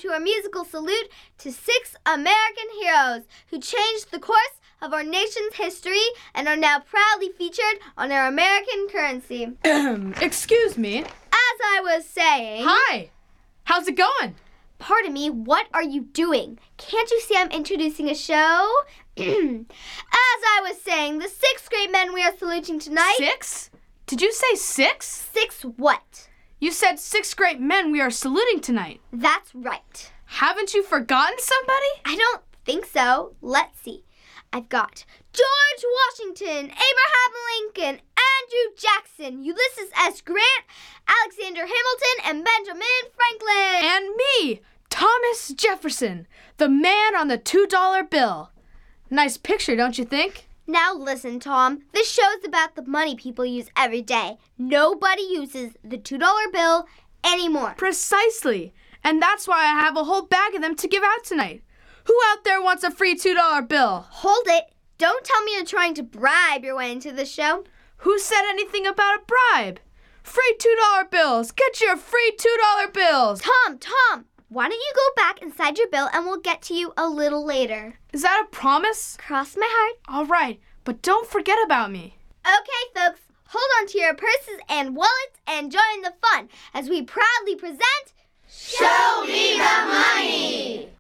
to our musical salute to 6 American heroes who changed the course of our nation's history and are now proudly featured on our American currency. Excuse me. As I was saying... Hi! How's it going? Pardon me, what are you doing? Can't you see I'm introducing a show? As I was saying, the 6 great men we are saluting tonight... 6? Did you say 6? 6 what? You said 6 great men we are saluting tonight. That's right. Haven't you forgotten somebody? I don't think so. Let's see. I've got George Washington, Abraham Lincoln, Andrew Jackson, Ulysses S. Grant, Alexander Hamilton, and Benjamin Franklin. And me, Thomas Jefferson, the man on the $2 bill. Nice picture, don't you think? Now listen, Tom. This show's about the money people use every day. Nobody uses the $2 bill anymore. Precisely. And that's why I have a whole bag of them to give out tonight. Who out there wants a free $2 bill? Hold it. Don't tell me you're trying to bribe your way into the show. Who said anything about a bribe? Free $2 bills. Get your free $2 bills. Tom, why don't you go back inside your bill and we'll get to you a little later. Is that a promise? Cross my heart. All right, but don't forget about me. Okay, folks, hold on to your purses and wallets and join the fun as we proudly present... Show Me the Money!